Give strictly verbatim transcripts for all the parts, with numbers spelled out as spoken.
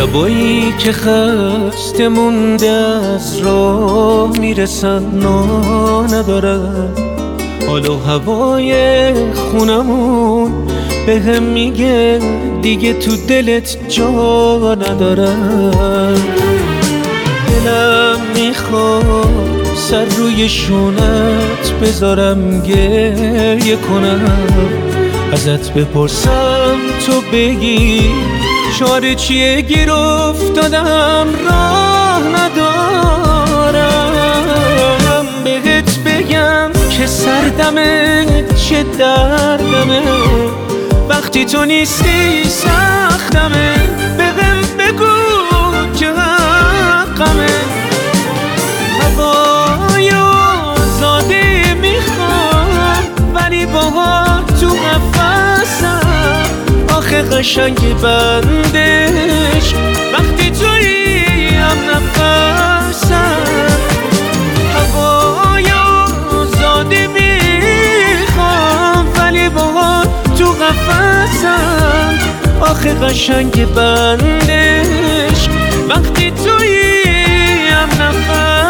شبایی که خسته مونده از راه میرسن نا ندارم، حال و هوای خونمون به هم میگه دیگه تو دلت جا ندارم. دلم میخواد سر روی شونت بذارم گریه کنم، ازت بپرسم تو بگی چاره چیه، گیر افتادم راه ندارم. بهت بگم که سردمه چه دردمه، وقتی تو نیستی سختمه. بهم بگو که حقمه، هوای آزاده میخوام ولی باهات تو قفسم. آخه قشنگ بندش وقتی تویی هم نفسم. هوای آزاده میخوام ولی باهات تو قفسم. آخه قشنگ بندش وقتی تویی هم نفسم.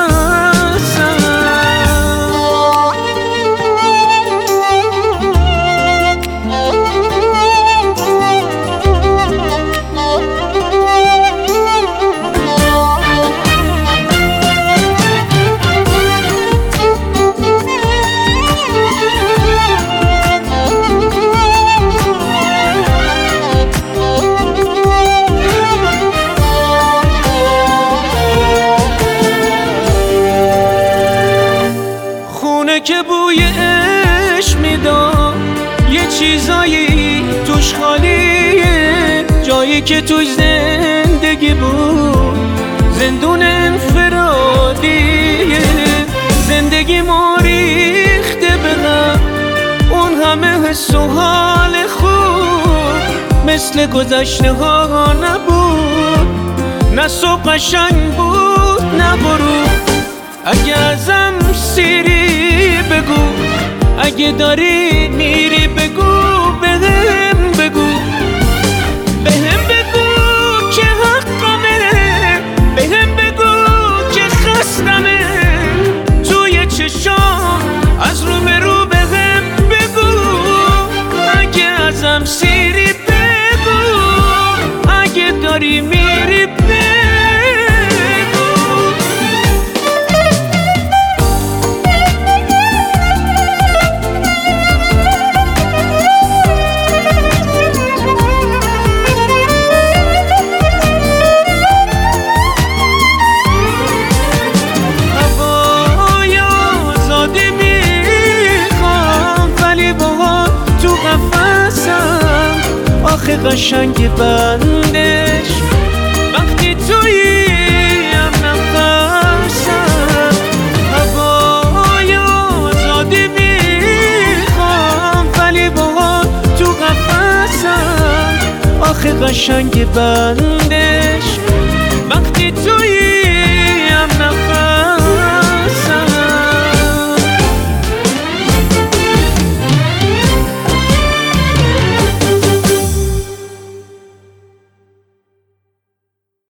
که بوی عشق میداد یه چیزایی توش خالیه، جایی که توش زندگی بود زندون انفرادیه. زندگی ما ریخته به غم، اون همه حس و حال خوب مثل گذشته ها نبود. نه صبح قشنگ بود نه غروب. اگه ازم سیری بگو، اگه داری میری بگو، بهم بگو بهم بگو که حقمه، بهم بگو که خستمه. توی چشام از رو به رو بهم بگو، اگه ازم سیری بگو، اگه داری میری بگو. آخه قشنگ بندش وقتی تویی هم نفسم. هوای آزادی میخوام ولی باهات تو قفسم. آخه قشنگ بندش